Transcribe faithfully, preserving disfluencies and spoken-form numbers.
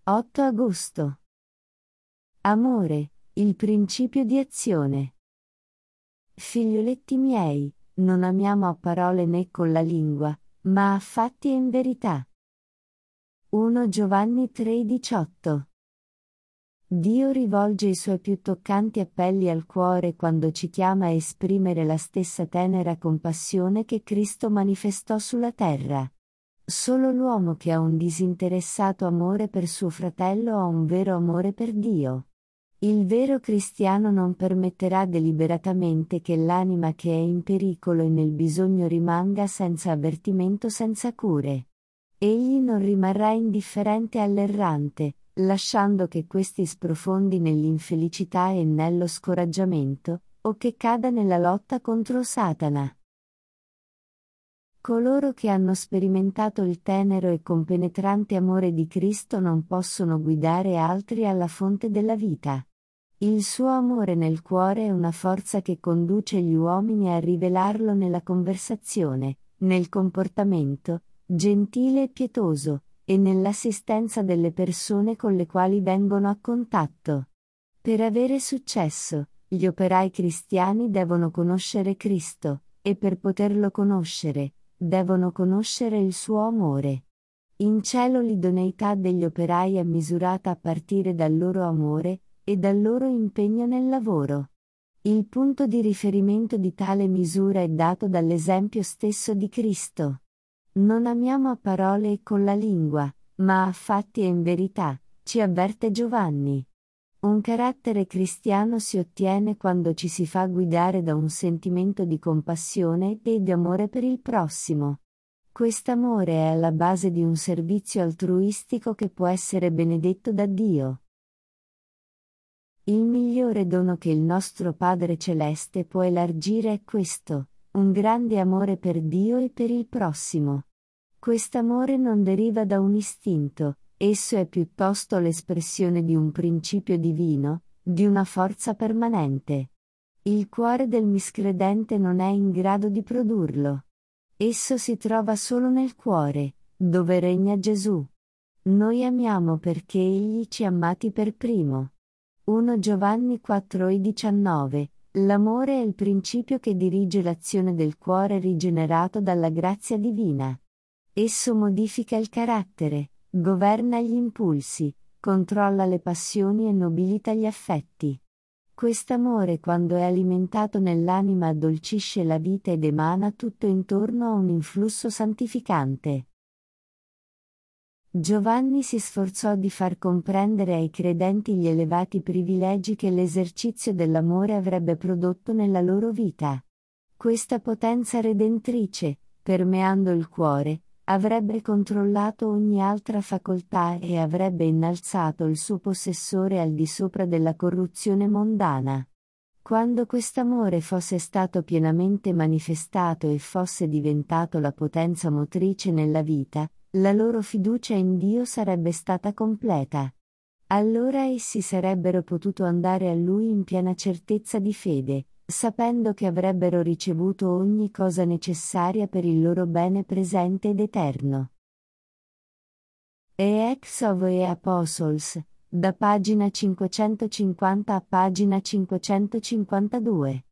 otto agosto. Amore, il principio di azione. Figlioletti miei, non amiamo a parole né con la lingua, ma a fatti e in verità. primo Giovanni tre diciotto. Dio rivolge i suoi più toccanti appelli al cuore quando ci chiama a esprimere la stessa tenera compassione che Cristo manifestò sulla terra. Solo l'uomo che ha un disinteressato amore per suo fratello ha un vero amore per Dio. Il vero cristiano non permetterà deliberatamente che l'anima che è in pericolo e nel bisogno rimanga senza avvertimento, senza cure. Egli non rimarrà indifferente all'errante, lasciando che questi sprofondi nell'infelicità e nello scoraggiamento, o che cada nella lotta contro Satana. Coloro che hanno sperimentato il tenero e compenetrante amore di Cristo non possono guidare altri alla fonte della vita. Il suo amore nel cuore è una forza che conduce gli uomini a rivelarlo nella conversazione, nel comportamento, gentile e pietoso, e nell'assistenza delle persone con le quali vengono a contatto. Per avere successo, gli operai cristiani devono conoscere Cristo, e per poterlo conoscere, devono conoscere il suo amore. In cielo l'idoneità degli operai è misurata a partire dal loro amore, e dal loro impegno nel lavoro. Il punto di riferimento di tale misura è dato dall'esempio stesso di Cristo. Non amiamo a parole e con la lingua, ma a fatti e in verità, ci avverte Giovanni. Un carattere cristiano si ottiene quando ci si fa guidare da un sentimento di compassione e di amore per il prossimo. Quest'amore è alla base di un servizio altruistico che può essere benedetto da Dio. Il migliore dono che il nostro Padre Celeste può elargire è questo, un grande amore per Dio e per il prossimo. Quest'amore non deriva da un istinto, esso è piuttosto l'espressione di un principio divino, di una forza permanente. Il cuore del miscredente non è in grado di produrlo. Esso si trova solo nel cuore, dove regna Gesù. Noi amiamo perché Egli ci ha amati per primo. primo Giovanni quattro e diciannove. L'amore è il principio che dirige l'azione del cuore rigenerato dalla grazia divina. Esso modifica il carattere, governa gli impulsi, controlla le passioni e nobilita gli affetti. Quest'amore, quando è alimentato nell'anima, addolcisce la vita ed emana tutto intorno a un influsso santificante. Giovanni si sforzò di far comprendere ai credenti gli elevati privilegi che l'esercizio dell'amore avrebbe prodotto nella loro vita. Questa potenza redentrice, permeando il cuore, avrebbe controllato ogni altra facoltà e avrebbe innalzato il suo possessore al di sopra della corruzione mondana. Quando quest'amore fosse stato pienamente manifestato e fosse diventato la potenza motrice nella vita, la loro fiducia in Dio sarebbe stata completa. Allora essi sarebbero potuto andare a Lui in piena certezza di fede, sapendo che avrebbero ricevuto ogni cosa necessaria per il loro bene presente ed eterno. E Acts of the Apostles, da pagina cinquecentocinquanta a pagina cinquecentocinquantadue.